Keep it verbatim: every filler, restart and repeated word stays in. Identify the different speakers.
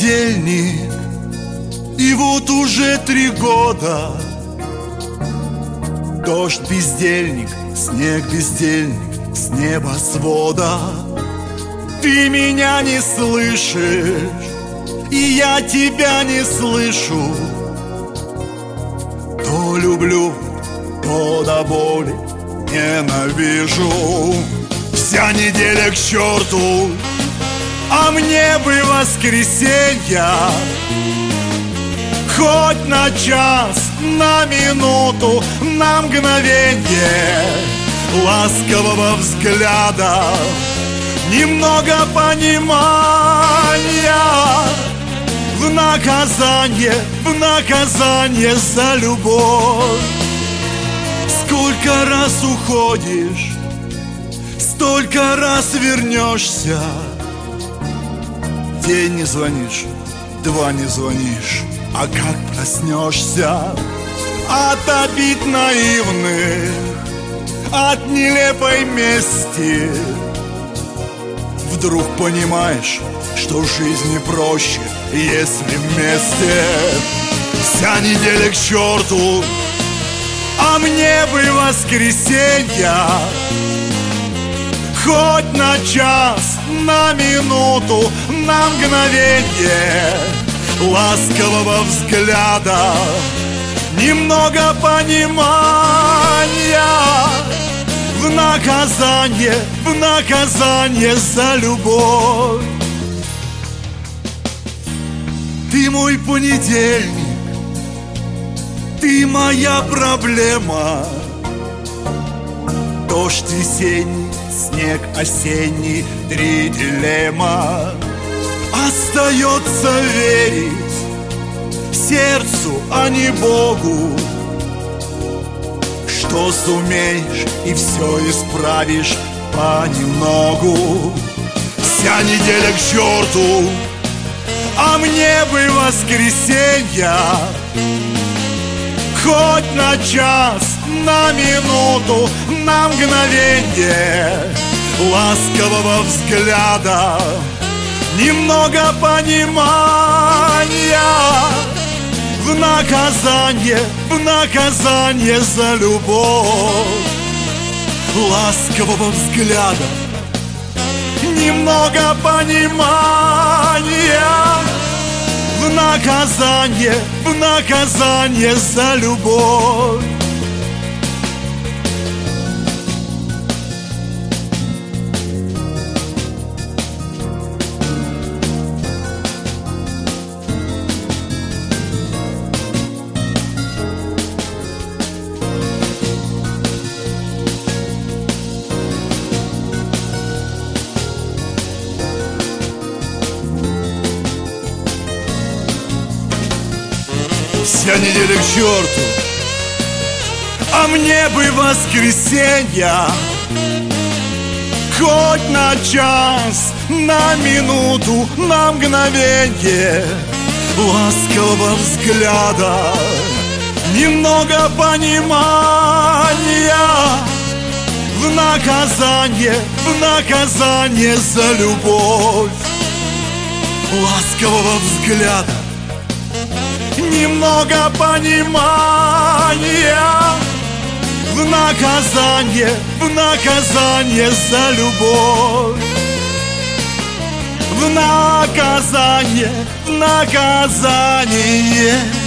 Speaker 1: понедельник, и вот уже три года. Дождь бездельник, снег бездельник с небосвода. Ты меня не слышишь, и я тебя не слышу. То люблю, то до боли ненавижу. Вся неделя к черту, а мне бы воскресенья. Хоть на час, на минуту, на мгновенье ласкового взгляда, немного понимания. В наказание, в наказание за любовь. Сколько раз уходишь, столько раз вернешься. День не звонишь, два не звонишь, а как проснешься от обид наивных, от нелепой мести, вдруг понимаешь, что в жизни проще, если вместе. Вся неделя к черту, а мне бы воскресенья. Хоть на час, на минуту, на мгновенье ласкового взгляда, немного понимания. В наказание, в наказание за любовь. Ты мой понедельник, ты моя проблема. Дождь весенний, снег осенний, три дилемма. Остается верить сердцу, а не Богу, что сумеешь и все исправишь понемногу. Вся неделя к черту, а мне бы воскресенья. Хоть на час, на минуту, на мгновенье ласкового взгляда, немного понимания. В наказание, в наказание за любовь. Ласкового взгляда, немного понимания. В наказание, в наказание за любовь. Вся неделя к черту, а мне бы воскресенья. Хоть на час, на минуту, на мгновенье ласкового взгляда, немного понимания. В наказание, в наказание за любовь. Ласкового взгляда, немного понимания. В наказание, в наказание за любовь. В наказание, в наказание